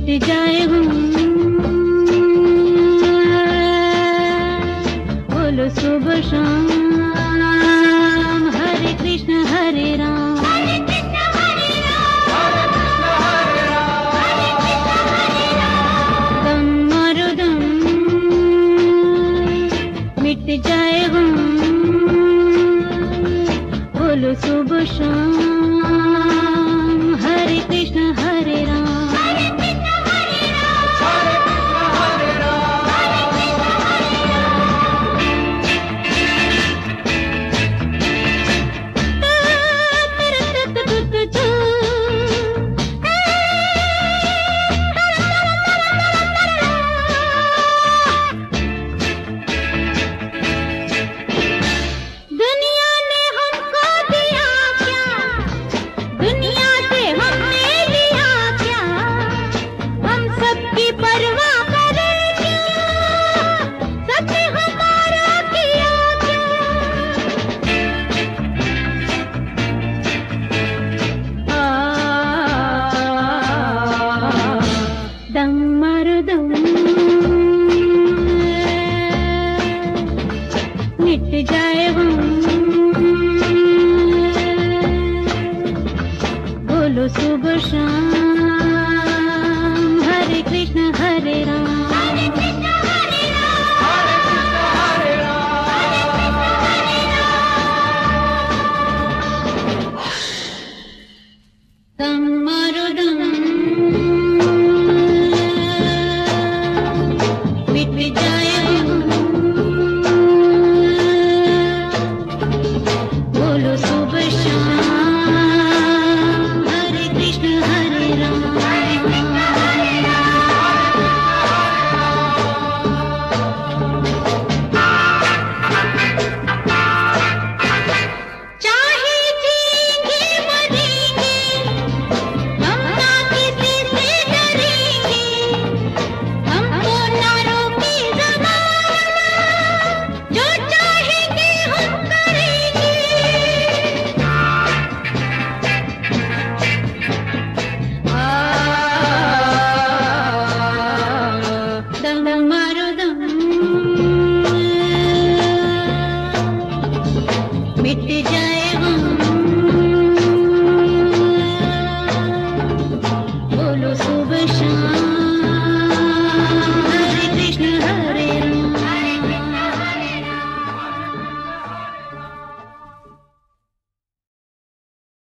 जाए हम, बोलो सुबह शाम हरे कृष्ण हरे राम, हरे कृष्ण हरे राम, हरे कृष्ण हरे राम, हरे कृष्ण हरे राम। दम मारो दम मिट जाए हम, बोलो सुबह शाम हरे कृष्ण हरे राम, हरे कृष्ण हरे राम, हरे कृष्ण हरे राम, हरे कृष्ण हरे राम। दुनिया ने हमको दिया क्या, दुनिया से हमने लिया क्या, हम सबकी परवाह करें क्या, सबने हमारा किया क्या। दम मारो दम मिट जाए हम, बोलो सुबह शाम हरे कृष्ण हरे राम, हरे कृष्ण हरे राम, हरे कृष्ण हरे राम, हरे कृष्ण हरे राम।